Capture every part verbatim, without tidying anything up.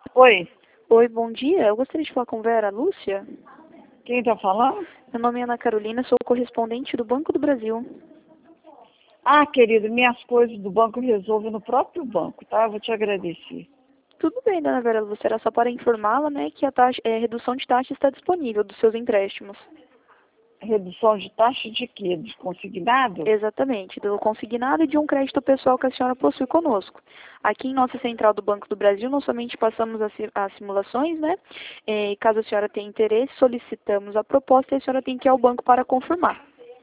Oi, Oi, bom dia. Eu gostaria de falar com Vera Lúcia. quem está falando? Meu nome é Ana Carolina, sou correspondente do Banco do Brasil. Ah, querido, minhas coisas do banco eu resolvo no próprio banco, tá? Eu vou te agradecer. Tudo bem, dona Vera Lúcia, era só para informá-la, né, que a taxa, é, redução de taxa está disponível dos seus empréstimos. Redução de taxa de quê? De consignado? Exatamente, do consignado e de um crédito pessoal que a senhora possui conosco. Aqui em nossa central do Banco do Brasil, não somente passamos as, si- as simulações, né? E caso a senhora tenha interesse, solicitamos a proposta e a senhora tem que ir ao banco para confirmar.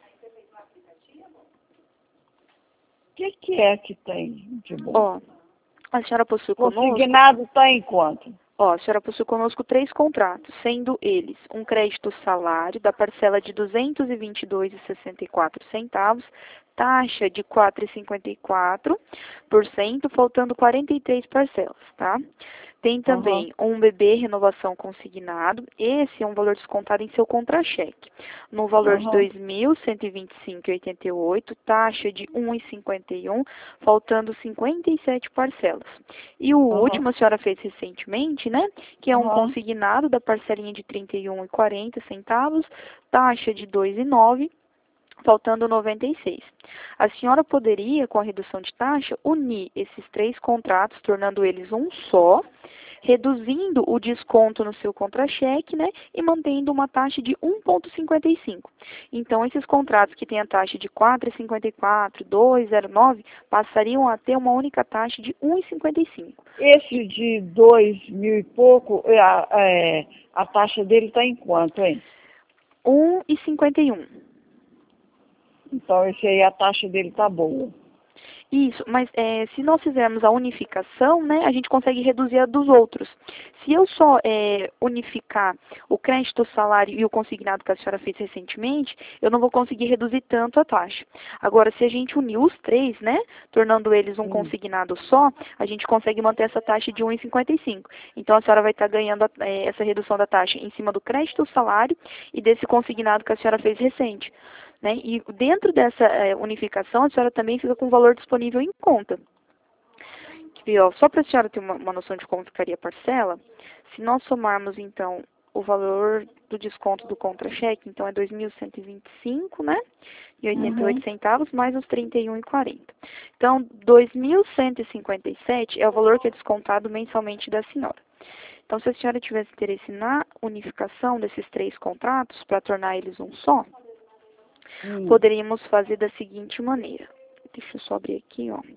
O que, que é que tem de bom? Ó, a senhora possui conosco. Consignado está em quanto? Ó, a senhora possui conosco três contratos, sendo eles um crédito salário da parcela de duzentos e vinte e dois reais e sessenta e quatro centavos, taxa de quatro vírgula cinquenta e quatro por cento, faltando quarenta e três parcelas, tá? Tem Aham, também um B B renovação consignado, esse é um valor descontado em seu contra-cheque, no valor de aham, dois mil cento e vinte e cinco reais e oitenta e oito centavos, taxa de um vírgula cinquenta e um, faltando cinquenta e sete parcelas. E o aham, último a senhora fez recentemente, né? Que é um aham. consignado da parcelinha de trinta e um reais e quarenta centavos, taxa de dois vírgula nove, faltando noventa e seis. A senhora poderia, com a redução de taxa, unir esses três contratos, tornando eles um só, reduzindo o desconto no seu contra-cheque, né, e mantendo uma taxa de um vírgula cinquenta e cinco. Então, esses contratos que têm a taxa de quatro vírgula cinquenta e quatro, dois vírgula zero nove, passariam a ter uma única taxa de um vírgula cinquenta e cinco. Esse de dois mil e pouco, é, a, é, a taxa dele está em quanto, hein? um vírgula cinquenta e um. Então, esse aí, a taxa dele tá boa. Isso, mas é, se nós fizermos a unificação, né, a gente consegue reduzir a dos outros. Se eu só é, unificar o crédito, o salário e o consignado que a senhora fez recentemente, eu não vou conseguir reduzir tanto a taxa. Agora, se a gente unir os três, né, tornando eles um Hum. consignado só, a gente consegue manter essa taxa de um vírgula cinquenta e cinco. Então, a senhora vai estar ganhando a, é, essa redução da taxa em cima do crédito, o salário e desse consignado que a senhora fez recente. Né? E dentro dessa é, unificação, a senhora também fica com o valor disponível em conta. Que, ó, só para a senhora ter uma, uma noção de como ficaria a parcela, se nós somarmos, então, o valor do desconto do contra-cheque, então é dois mil cento e vinte e cinco, né? E oitenta e oito Uhum. centavos, mais os trinta e um reais e quarenta. Então, dois mil cento e cinquenta e sete é o valor que é descontado mensalmente da senhora. Então, se a senhora tivesse interesse na unificação desses três contratos, para tornar eles um só, Hum. poderíamos fazer da seguinte maneira. Deixa eu só abrir aqui, ó.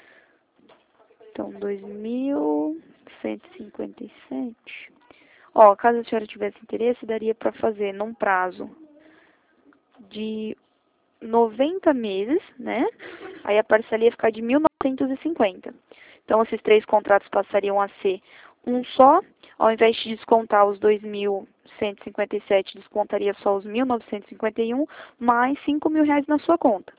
Então, dois mil cento e cinquenta e sete. Ó, caso a senhora tivesse interesse, daria para fazer num prazo de noventa meses, né? Aí a parcela ia ficar de mil novecentos e cinquenta. Então, esses três contratos passariam a ser um só. Ao invés de descontar os dois mil cento e cinquenta e sete, descontaria só os mil novecentos e cinquenta e um, mais cinco mil reais na sua conta.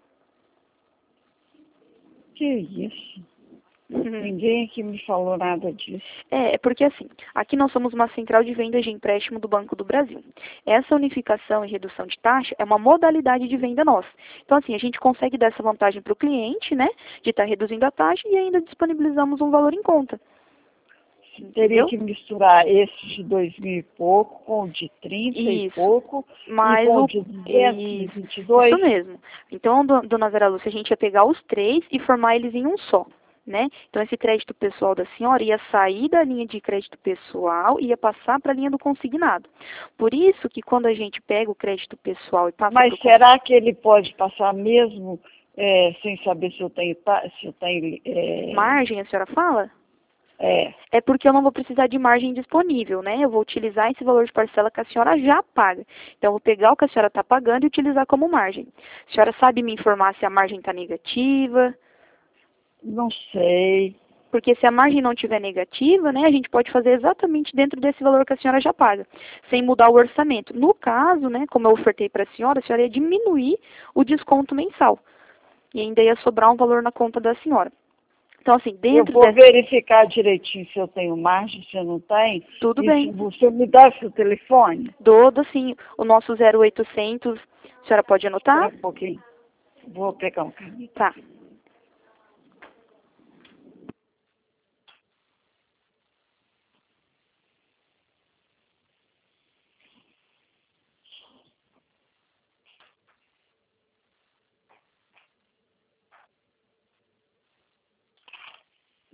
Que isso? Ninguém aqui me falou nada disso. É, é porque assim, aqui nós somos uma central de vendas de empréstimo do Banco do Brasil. Essa unificação e redução de taxa é uma modalidade de venda nossa. Então, assim, a gente consegue dar essa vantagem para o cliente, né, de estar reduzindo a taxa e ainda disponibilizamos um valor em conta. Teria Entendeu? que misturar esse de dois mil e pouco com o de trinta e Isso. pouco e Mas com o o. de duzentos e Isso. vinte e Isso dois. mesmo. Então, do- dona Vera Lúcia, a gente ia pegar os três e formar eles em um só. Né? Então, esse crédito pessoal da senhora ia sair da linha de crédito pessoal e ia passar para a linha do consignado. Por isso que quando a gente pega o crédito pessoal e passa para Mas o consignado, será que ele pode passar mesmo é, sem saber se eu tenho, ta- se eu tenho é, margem, a senhora fala? é, É porque eu não vou precisar de margem disponível, né? Eu vou utilizar esse valor de parcela que a senhora já paga. Então, eu vou pegar o que a senhora está pagando e utilizar como margem. A senhora sabe me informar se a margem está negativa? não sei. Porque se a margem não estiver negativa, né, a gente pode fazer exatamente dentro desse valor que a senhora já paga, sem mudar o orçamento. No caso, né, como eu ofertei para a senhora, a senhora ia diminuir o desconto mensal. E ainda ia sobrar um valor na conta da senhora. Então, assim, Eu dentro vou dessa... verificar direitinho se eu tenho margem, se eu não tenho. Tudo E se bem. você me dá seu telefone, Dou, assim, o nosso zero oitocentos, a senhora pode espera anotar? um pouquinho. Vou pegar um caminho. Tá.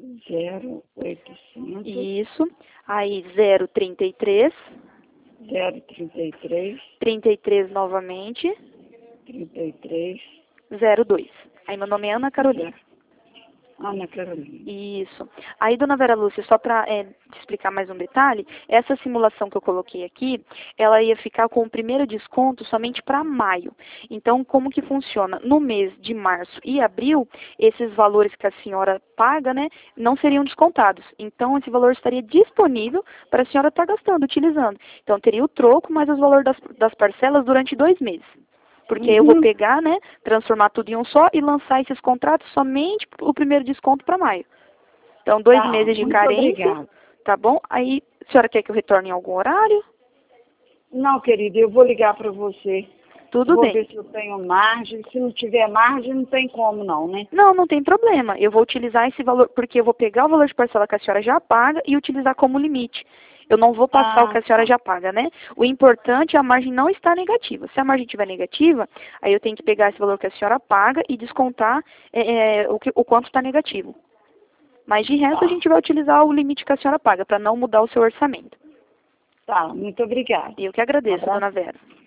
zero oitocentos. Isso. Aí zero trinta e três. zero trinta e três. trinta e três novamente. trinta e três. zero dois. Aí meu nome é Ana Carolina. Ana Carolina. Isso. Aí, dona Vera Lúcia, só para é, te explicar mais um detalhe, essa simulação que eu coloquei aqui, ela ia ficar com o primeiro desconto somente para maio. Então, como que funciona? No mês de março e abril, esses valores que a senhora paga, né, não seriam descontados. Então, esse valor estaria disponível para a senhora estar gastando, utilizando. Então, teria o troco mais os valores das, das parcelas durante dois meses. Porque Uhum. eu vou pegar, né, transformar tudo em um só e lançar esses contratos somente o primeiro desconto para maio. Então, dois Tá, meses de muito carência, obrigada. tá bom? Aí, a senhora quer que eu retorne em algum horário? Não, querida, eu vou ligar para você. Tudo Vou bem. ver se eu tenho margem. Se não tiver margem, não tem como não, né? Não, não tem problema. Eu vou utilizar esse valor, porque eu vou pegar o valor de parcela que a senhora já paga e utilizar como limite. Eu não vou passar Ah, o que a senhora tá. já paga, né? O importante é a margem não estar negativa. Se a margem estiver negativa, aí eu tenho que pegar esse valor que a senhora paga e descontar é, é, o, que, o quanto está negativo. Mas de resto, Tá. a gente vai utilizar o limite que a senhora paga, para não mudar o seu orçamento. Tá, muito obrigada. E eu que agradeço, Abraço. dona Vera.